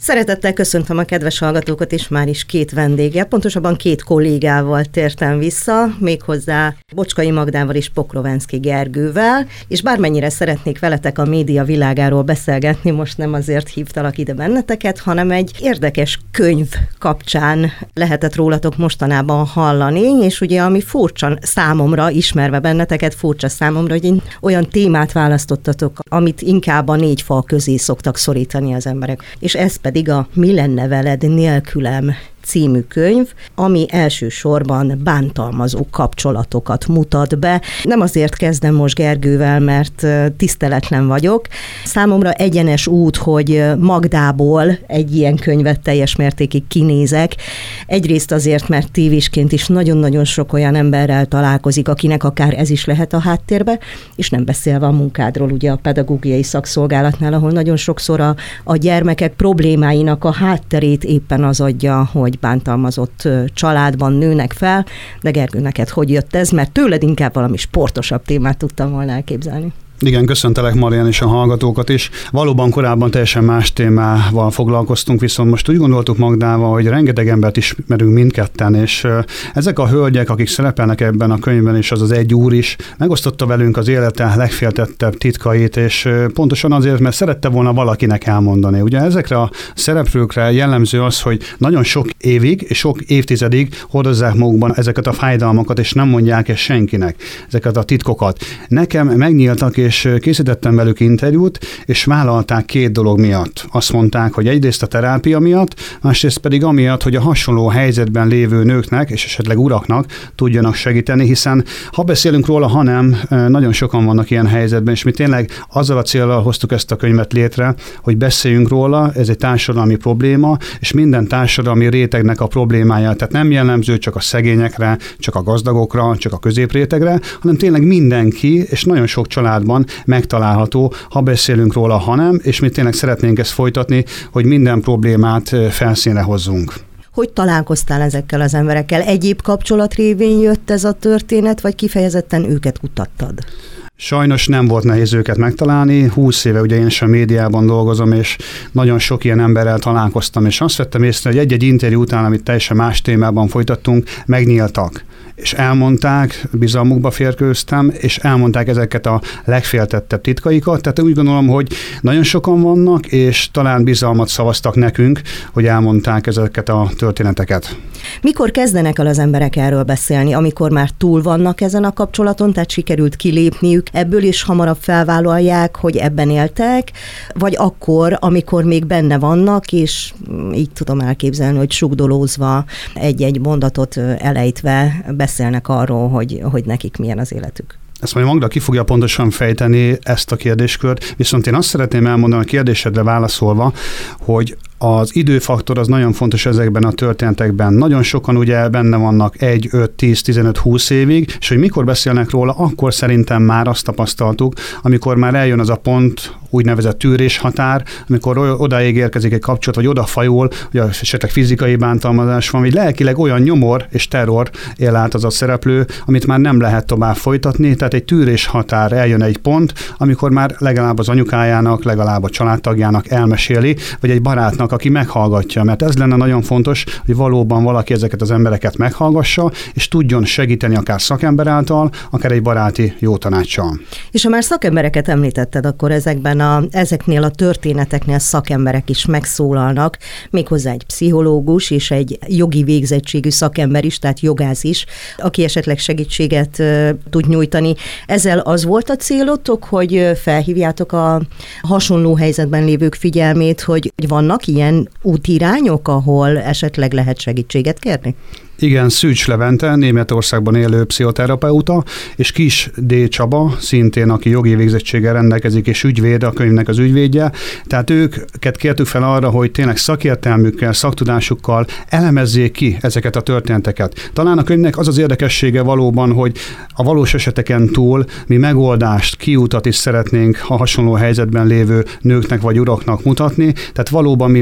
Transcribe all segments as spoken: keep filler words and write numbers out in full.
Szeretettel köszöntöm a kedves hallgatókat, és már is két vendéggel, pontosabban két kollégával tértem vissza, méghozzá Bocskai Magdával és Pokrovenszky Gergővel, és bármennyire szeretnék veletek a média világáról beszélgetni, most nem azért hívtalak ide benneteket, hanem egy érdekes könyv kapcsán lehetett rólatok mostanában hallani, és ugye ami furcsa számomra, ismerve benneteket, furcsa számomra, hogy olyan témát választottatok, amit inkább a négy fal közé szoktak szorítani az emberek, és ez pedig a Mi lenne veled nélkülem című könyv, ami elsősorban bántalmazó kapcsolatokat mutat be. Nem azért kezdem most Gergővel, mert tiszteletlen vagyok. Számomra egyenes út, hogy Magdából egy ilyen könyvet teljes mértékig kinézek. Egyrészt azért, mert tévésként is nagyon-nagyon sok olyan emberrel találkozik, akinek akár ez is lehet a háttérbe, és nem beszélve a munkádról, ugye a pedagógiai szakszolgálatnál, ahol nagyon sokszor a, a gyermekek problémáinak a hátterét éppen az adja, hogy bántalmazott családban nőnek fel, de Gergő, neked hogy jött ez? Mert tőled inkább valami sportosabb témát tudtam volna elképzelni. Igen, köszöntelek Marian és a hallgatókat is. Valóban korábban teljesen más témával foglalkoztunk, viszont most úgy gondoltuk Magdával, hogy rengeteg embert ismerünk mindketten, és ezek a hölgyek, akik szerepelnek ebben a könyvben, és az az egy úr is, megosztotta velünk az élete legféltettebb titkait, és pontosan azért, mert szerette volna valakinek elmondani. Ugye ezekre a szereplőkre jellemző az, hogy nagyon sok évig és sok évtizedig hordozzák magukban ezeket a fájdalmakat, és nem mondják ezt senkinek, ezeket a titkokat. Nekem megnyíltak, és készítettem velük interjút, és vállalták két dolog miatt. Azt mondták, hogy egyrészt a terápia miatt, másrészt pedig amiatt, hogy a hasonló helyzetben lévő nőknek, és esetleg uraknak tudjanak segíteni, hiszen ha beszélünk róla, ha nem, nagyon sokan vannak ilyen helyzetben, és mi tényleg azzal a céllal hoztuk ezt a könyvet létre, hogy beszéljünk róla, ez egy társadalmi probléma, és minden társadalmi rétegnek a problémája, tehát nem jellemző csak a szegényekre, csak a gazdagokra, csak a középrétegre, hanem tényleg mindenki, és nagyon sok családban megtalálható, ha beszélünk róla, ha nem, és mi tényleg szeretnénk ezt folytatni, hogy minden problémát felszínre hozzunk. Hogy találkoztál ezekkel az emberekkel? Egyéb kapcsolat révén jött ez a történet, vagy kifejezetten őket kutattad? Sajnos nem volt nehéz őket megtalálni. húsz éve ugye én is a médiában dolgozom, és nagyon sok ilyen emberrel találkoztam, és azt vettem észre, hogy egy-egy interjú után, amit teljesen más témában folytattunk, megnyíltak. És elmondták, bizalmukba férkőztem, és elmondták ezeket a legféltettebb titkaikat. Tehát úgy gondolom, hogy nagyon sokan vannak, és talán bizalmat szavaztak nekünk, hogy elmondták ezeket a történeteket. Mikor kezdenek el az emberek erről beszélni? Amikor már túl vannak ezen a kapcsolaton, tehát sikerült kilépniük ebből, és hamarabb felvállalják, hogy ebben éltek, vagy akkor, amikor még benne vannak, és így tudom elképzelni, hogy sugdolózva egy-egy mondatot elejtve beszélnek arról, hogy, hogy nekik milyen az életük. Ezt majd Magda ki fogja pontosan fejteni ezt a kérdéskört, viszont én azt szeretném elmondani a kérdésedre válaszolva, hogy az időfaktor az nagyon fontos ezekben a történetekben. Nagyon sokan ugye benne vannak egy, öt, tíz, tizenöt, húsz évig, és hogy mikor beszélnek róla, akkor szerintem már azt tapasztaltuk, amikor már eljön az a pont, úgynevezett tűréshatár, amikor odáig érkezik egy kapcsolat, vagy odafajul, hogy esetleg fizikai bántalmazás van, vagy lelkileg olyan nyomor és terror él át az a szereplő, amit már nem lehet tovább folytatni, tehát egy tűréshatár, eljön egy pont, amikor már legalább az anyukájának, legalább a családtagjának elmeséli, vagy egy barátnak, aki meghallgatja, mert ez lenne nagyon fontos, hogy valóban valaki ezeket az embereket meghallgassa, és tudjon segíteni akár szakember által, akár egy baráti jó tanácssal. És ha már szakembereket említetted, akkor ezekben a, ezeknél a történeteknél szakemberek is megszólalnak, méghozzá egy pszichológus és egy jogi végzettségű szakember is, tehát jogász is, aki esetleg segítséget uh, tud nyújtani. Ezzel az volt a célotok, hogy felhívjátok a hasonló helyzetben lévők figyelmét, hogy vannak ilyen útirányok, ahol esetleg lehet segítséget kérni? Igen, Szűcs Levente, Németországban élő pszichoterapeuta, és Kis D. Csaba, szintén aki jogi végzettséggel rendelkezik, és ügyvéd, a könyvnek az ügyvédje. Tehát őket kértük fel arra, hogy tényleg szakértelmükkel, szaktudásukkal elemezzék ki ezeket a történeteket. Talán a könyvnek az az érdekessége valóban, hogy a valós eseteken túl mi megoldást, kiutat is szeretnénk a hasonló helyzetben lévő nőknek vagy uraknak mutatni. Tehát valóban mi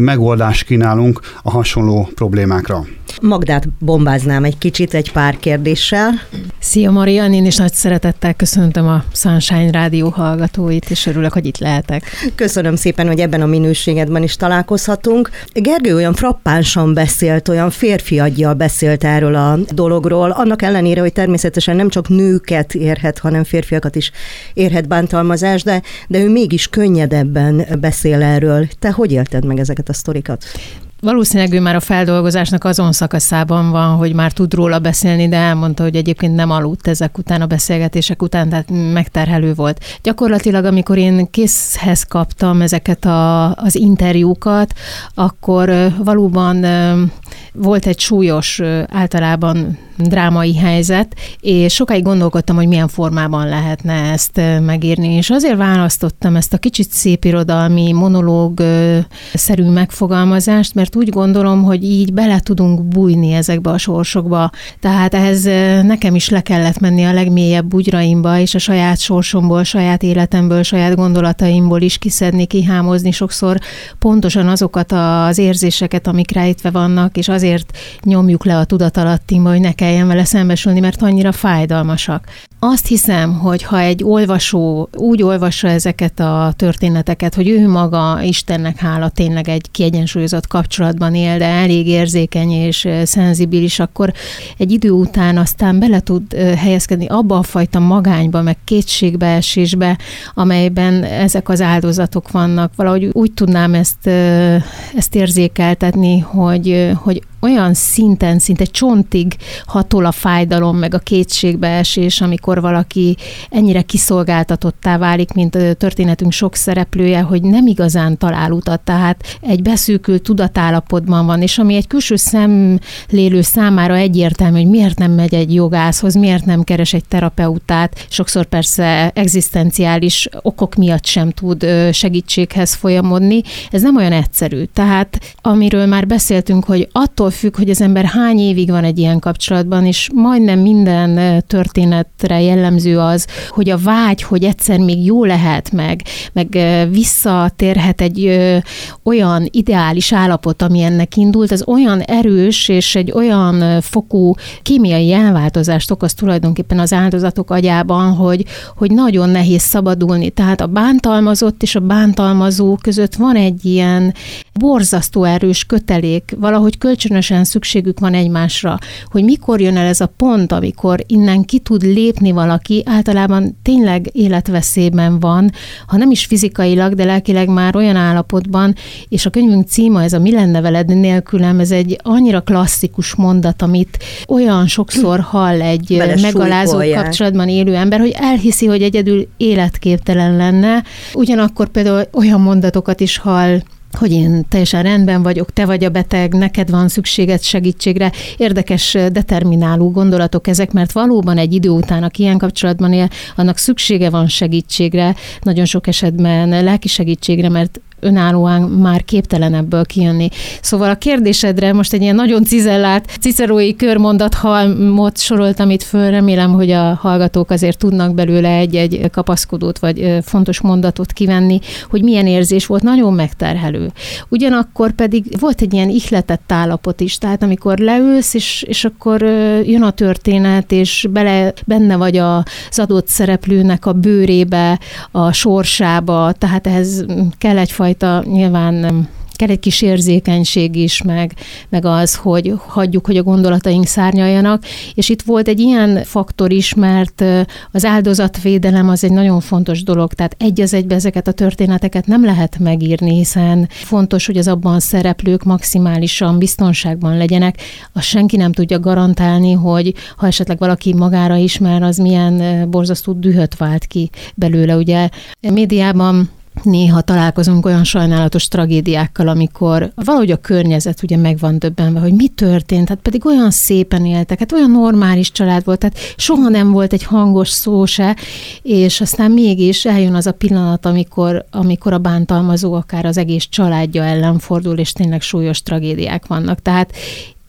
megoldást kínálunk a hasonló problémákra. Magdát bombáznám egy kicsit egy pár kérdéssel. Szia Marian, én is nagy szeretettel köszöntöm a Sunshine Rádió hallgatóit, és örülök, hogy itt lehetek. Köszönöm szépen, hogy ebben a minőségedben is találkozhatunk. Gergő olyan frappánsan beszélt, olyan férfiaggyal beszélt erről a dologról, annak ellenére, hogy természetesen nem csak nőket érhet, hanem férfiakat is érhet bántalmazás, de, de ő mégis könnyedebben beszél erről. Te hogy élted meg ezeket a sztorikat? Valószínűleg ő már a feldolgozásnak azon szakaszában van, hogy már tud róla beszélni, de elmondta, hogy egyébként nem aludt ezek után, a beszélgetések után, tehát megterhelő volt. Gyakorlatilag, amikor én készhez kaptam ezeket a, az interjúkat, akkor valóban volt egy súlyos, általában drámai helyzet, és sokáig gondolkodtam, hogy milyen formában lehetne ezt megírni, és azért választottam ezt a kicsit szépirodalmi, monológ-szerű megfogalmazást, mert úgy gondolom, hogy így bele tudunk bújni ezekbe a sorsokba. Tehát ehhez nekem is le kellett menni a legmélyebb bugyraimba, és a saját sorsomból, saját életemből, saját gondolataimból is kiszedni, kihámozni sokszor pontosan azokat az érzéseket, amik rejtve vannak, és azért nyomjuk le a tudatalattimba, hogy ne kelljen vele szembesülni, mert annyira fájdalmasak. Azt hiszem, hogy ha egy olvasó úgy olvassa ezeket a történeteket, hogy ő maga, Istennek hála, tényleg egy kiegyensúlyozott kapcsolatban él, de elég érzékeny és szenzibilis, akkor egy idő után aztán bele tud helyezkedni abba a fajta magányba, meg kétségbeesésbe, amelyben ezek az áldozatok vannak. Valahogy úgy tudnám ezt, ezt érzékeltetni, hogy, hogy olyan szinten, szinte csontig hatol a fájdalom, meg a kétségbeesés, amikor valaki ennyire kiszolgáltatottá válik, mint a történetünk sok szereplője, hogy nem igazán talál utat, tehát egy beszűkült tudatállapotban van, és ami egy külső szemlélő számára egyértelmű, hogy miért nem megy egy jogászhoz, miért nem keres egy terapeutát, sokszor persze egzisztenciális okok miatt sem tud segítséghez folyamodni. Ez nem olyan egyszerű. Tehát amiről már beszéltünk, hogy attól függ, hogy az ember hány évig van egy ilyen kapcsolatban, és majdnem minden történetre jellemző az, hogy a vágy, hogy egyszer még jó lehet meg, meg visszatérhet egy ö, olyan ideális állapot, ami ennek indult, az olyan erős, és egy olyan fokú kémiai elváltozást okoz tulajdonképpen az áldozatok agyában, hogy, hogy nagyon nehéz szabadulni. Tehát a bántalmazott és a bántalmazó között van egy ilyen borzasztó erős kötelék, valahogy kölcsönösen szükségük van egymásra, hogy mikor jön el ez a pont, amikor innen ki tud lépni valaki, általában tényleg életveszélyben van, ha nem is fizikailag, de lelkileg már olyan állapotban, és a könyvünk címe, ez a Mi lenne veled nélkülem, ez egy annyira klasszikus mondat, amit olyan sokszor hall egy Bele megalázó súlykolják. Kapcsolatban élő ember, hogy elhiszi, hogy egyedül életképtelen lenne. Ugyanakkor például olyan mondatokat is hall, hogy én teljesen rendben vagyok, te vagy a beteg, neked van szükséged segítségre. Érdekes, determináló gondolatok ezek, mert valóban egy idő után, aki ilyen kapcsolatban él, annak szüksége van segítségre, nagyon sok esetben lelki segítségre, mert önállóan már képtelen ebből kijönni. Szóval a kérdésedre most egy ilyen nagyon cizellált cicerói körmondat halmot soroltam itt föl, remélem, hogy a hallgatók azért tudnak belőle egy-egy kapaszkodót vagy fontos mondatot kivenni, hogy milyen érzés volt, nagyon megterhelő. Ugyanakkor pedig volt egy ilyen ihletett állapot is, tehát amikor leülsz, és, és akkor jön a történet, és bele, benne vagy az adott szereplőnek a bőrébe, a sorsába, tehát ehhez kell egyfajta nyilván kell egy kis érzékenység is, meg, meg az, hogy hagyjuk, hogy a gondolataink szárnyaljanak, és itt volt egy ilyen faktor is, mert az áldozatvédelem az egy nagyon fontos dolog, tehát egy az egybe ezeket a történeteket nem lehet megírni, hiszen fontos, hogy az abban szereplők maximálisan biztonságban legyenek. Azt senki nem tudja garantálni, hogy ha esetleg valaki magára ismer, az milyen borzasztó dühöt vált ki belőle. Ugye a médiában néha találkozunk olyan sajnálatos tragédiákkal, amikor valahogy a környezet ugye meg van döbbenve, hogy mi történt, hát pedig olyan szépen éltek, hát olyan normális család volt, tehát soha nem volt egy hangos szó se, és aztán mégis eljön az a pillanat, amikor, amikor a bántalmazó akár az egész családja ellen fordul, és tényleg súlyos tragédiák vannak. Tehát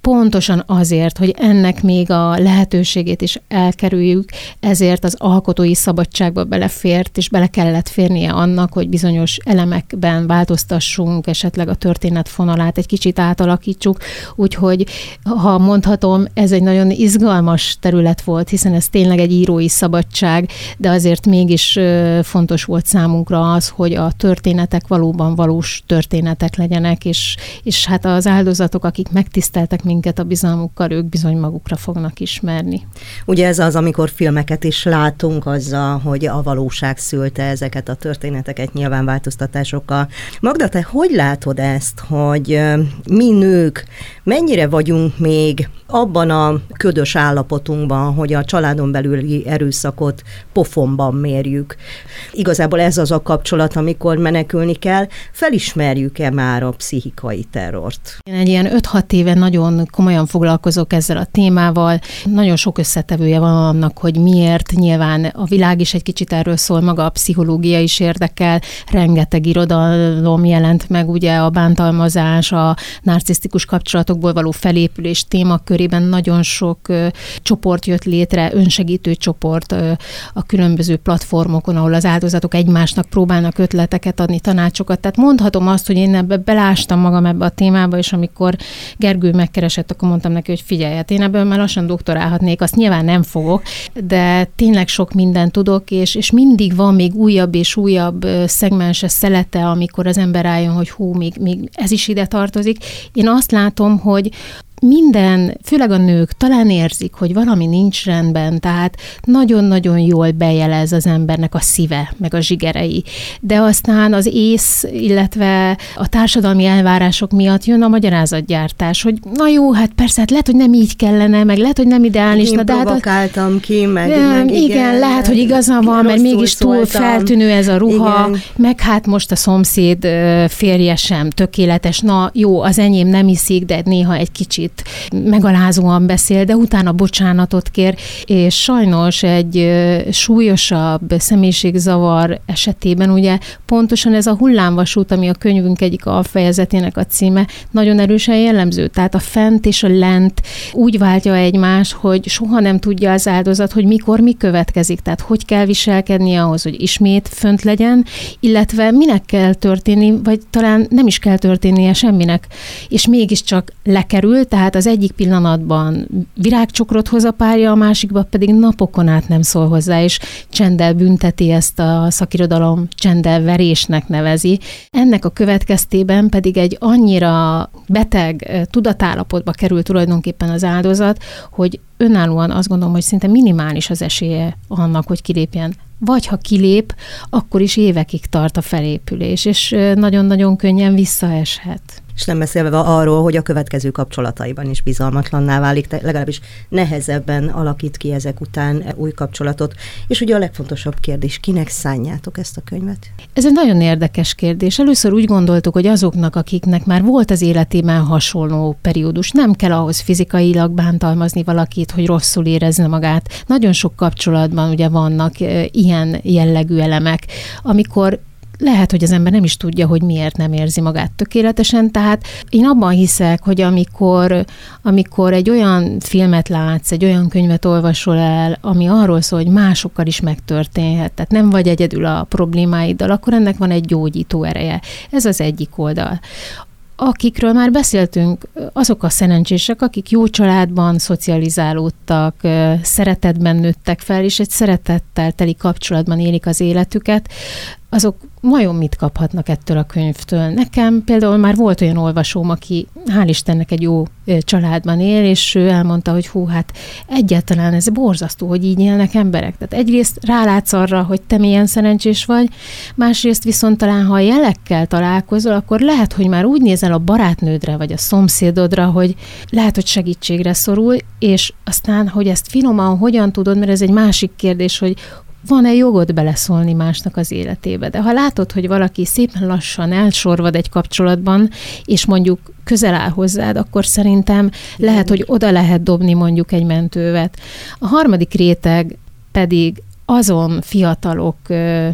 pontosan azért, hogy ennek még a lehetőségét is elkerüljük, ezért az alkotói szabadságba belefért, és bele kellett férnie annak, hogy bizonyos elemekben változtassunk, esetleg a történet fonalát egy kicsit átalakítsuk, úgyhogy ha mondhatom, ez egy nagyon izgalmas terület volt, hiszen ez tényleg egy írói szabadság, de azért mégis fontos volt számunkra az, hogy a történetek valóban valós történetek legyenek, és, és hát az áldozatok, akik megtiszteltek minket a bizalmukkal, ők bizony magukra fognak ismerni. Ugye ez az, amikor filmeket is látunk azzal, hogy a valóság szülte ezeket a történeteket nyilván változtatásokkal. Magda, te hogy látod ezt, hogy mi nők mennyire vagyunk még abban a ködös állapotunkban, hogy a családon belüli erőszakot pofonban mérjük? Igazából ez az a kapcsolat, amikor menekülni kell. Felismerjük-e már a pszichikai terrort? Én egy ilyen öt-hat éve nagyon komolyan foglalkozok ezzel a témával. Nagyon sok összetevője van annak, hogy miért. Nyilván a világ is egy kicsit erről szól, maga a pszichológia is érdekel. Rengeteg irodalom jelent meg, ugye a bántalmazás, a narcisztikus kapcsolatokból való felépülés témakörében nagyon sok ö, csoport jött létre, önsegítő csoport ö, a különböző platformokon, ahol az áldozatok egymásnak próbálnak ötleteket adni, tanácsokat. Tehát mondhatom azt, hogy én ebbe belástam magam ebbe a témába, és amikor Gergő megkeresett, akkor mondtam neki, hogy figyelj, hát én ebből már lassan doktorálhatnék, azt nyilván nem fogok, de tényleg sok mindent tudok, és, és mindig van még újabb és újabb szegmense, szelete, amikor az ember rájön, hogy hú, még, még ez is ide tartozik. Én azt látom, hogy minden, főleg a nők talán érzik, hogy valami nincs rendben, tehát nagyon-nagyon jól bejelez az embernek a szíve, meg a zsigerei. De aztán az ész, illetve a társadalmi elvárások miatt jön a magyarázatgyártás, hogy na jó, hát persze, hát lehet, hogy nem így kellene, meg lehet, hogy nem ideális. Én na, de provokáltam hát, ki, meg, de, meg igen, igen, lehet, hogy igaza van, mert mégis túl szóltam. Feltűnő ez a ruha, igen. Meg hát most a szomszéd férje sem tökéletes. Na jó, az enyém nem iszik, de néha egy kicsit megalázóan beszél, de utána bocsánatot kér, és sajnos egy súlyosabb személyiségzavar esetében ugye pontosan ez a hullámvasút, ami a könyvünk egyik alfejezetének a címe, nagyon erősen jellemző. Tehát a fent és a lent úgy váltja egymást, hogy soha nem tudja az áldozat, hogy mikor mi következik, tehát hogy kell viselkednie ahhoz, hogy ismét fönt legyen, illetve minek kell történni, vagy talán nem is kell történnie semminek, és mégiscsak lekerül, tehát az egyik pillanatban virágcsokrot hoz a párja, a másikban pedig napokon át nem szól hozzá, és csenddel bünteti, ezt a szakirodalom csenddel verésnek nevezi. Ennek a következtében pedig egy annyira beteg tudatállapotba kerül tulajdonképpen az áldozat, hogy önállóan azt gondolom, hogy szinte minimális az esélye annak, hogy kilépjen. Vagy ha kilép, akkor is évekig tart a felépülés, és nagyon-nagyon könnyen visszaeshet. És nem beszélve arról, hogy a következő kapcsolataiban is bizalmatlanná válik, legalábbis nehezebben alakít ki ezek után új kapcsolatot. És ugye a legfontosabb kérdés, kinek szánjátok ezt a könyvet? Ez egy nagyon érdekes kérdés. Először úgy gondoltuk, hogy azoknak, akiknek már volt az életében hasonló periódus, nem kell ahhoz fizikailag bántalmazni valakit, hogy rosszul érezze magát. Nagyon sok kapcsolatban ugye vannak ilyen jellegű elemek, amikor lehet, hogy az ember nem is tudja, hogy miért nem érzi magát tökéletesen, tehát én abban hiszek, hogy amikor, amikor egy olyan filmet látsz, egy olyan könyvet olvasol el, ami arról szól, hogy másokkal is megtörténhet, tehát nem vagy egyedül a problémáiddal, akkor ennek van egy gyógyító ereje. Ez az egyik oldal. Akikről már beszéltünk, azok a szerencsések, akik jó családban szocializálódtak, szeretetben nőttek fel, és egy szeretettel teli kapcsolatban élik az életüket, azok vajon mit kaphatnak ettől a könyvtől? Nekem például már volt olyan olvasóm, aki hál' Istennek egy jó családban él, és ő elmondta, hogy hú, hát egyáltalán ez borzasztó, hogy így élnek emberek. Tehát egyrészt rálátsz arra, hogy te milyen szerencsés vagy, másrészt viszont talán, ha a jelekkel találkozol, akkor lehet, hogy már úgy nézel a barátnődre, vagy a szomszédodra, hogy lehet, hogy segítségre szorul, és aztán, hogy ezt finoman hogyan tudod, mert ez egy másik kérdés, hogy van-e jogod beleszólni másnak az életébe. De ha látod, hogy valaki szépen lassan elsorvad egy kapcsolatban, és mondjuk közel áll hozzád, akkor szerintem lehet, hogy oda lehet dobni mondjuk egy mentővet. A harmadik réteg pedig azon fiatalok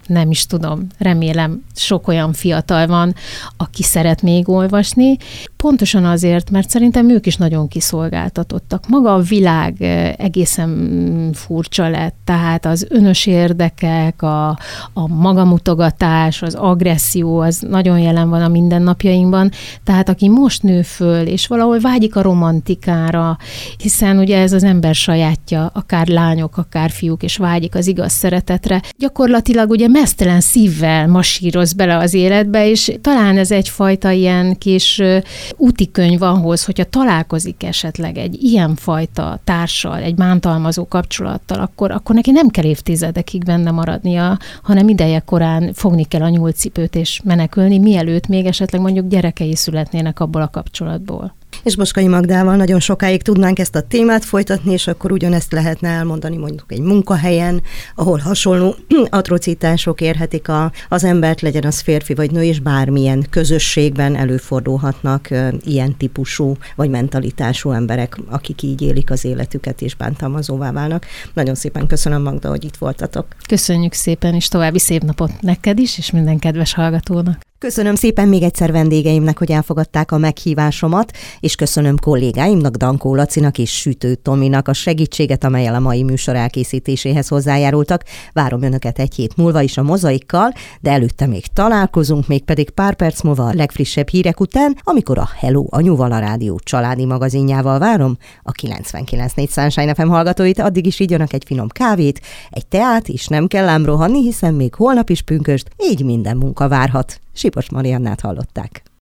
nem is tudom, remélem sok olyan fiatal van, aki szeret még olvasni, pontosan azért, mert szerintem ők is nagyon kiszolgáltatottak. Maga a világ egészen furcsa lett, tehát az önös érdekek, a, a magamutogatás, az agresszió, az nagyon jelen van a mindennapjainkban, tehát aki most nő föl, és valahol vágyik a romantikára, hiszen ugye ez az ember sajátja, akár lányok, akár fiúk, és vágyik az igaz szeretetre, gyakorlatilag ugye meztelen szívvel masíroz bele az életbe, és talán ez egyfajta ilyen kis útikönyv ahhoz, hogyha találkozik esetleg egy ilyenfajta társal, egy bántalmazó kapcsolattal, akkor, akkor neki nem kell évtizedekig benne maradnia, hanem ideje korán fogni kell a nyúlcipőt és menekülni, mielőtt még esetleg mondjuk gyerekei születnének abból a kapcsolatból. És Bocskai Magdával nagyon sokáig tudnánk ezt a témát folytatni, és akkor ugyanezt lehetne elmondani mondjuk egy munkahelyen, ahol hasonló atrocitások érhetik a, az embert, legyen az férfi vagy nő, és bármilyen közösségben előfordulhatnak uh, ilyen típusú vagy mentalitású emberek, akik így élik az életüket és bántalmazóvá válnak. Nagyon szépen köszönöm, Magda, hogy itt voltatok. Köszönjük szépen, és további szép napot neked is, és minden kedves hallgatónak. Köszönöm szépen még egyszer vendégeimnek, hogy elfogadták a meghívásomat, és köszönöm kollégáimnak, Dankó Lacinak és Sütő Tominak a segítséget, amellyel a mai műsor elkészítéséhez hozzájárultak. Várom önöket egy hét múlva is a Mozaikkal, de előtte még találkozunk, mégpedig pár perc múlva a legfrissebb hírek után, amikor a Hello Anyuval, a rádió családi magazinjával várom a kilencvenkilenc négy Sunshine ef em hallgatóit. Addig is igyanak egy finom kávét, egy teát, és nem kell ám rohanni, hiszen még holnap is pünkösd, így minden munka várhat. Sipos Mariannát hallották.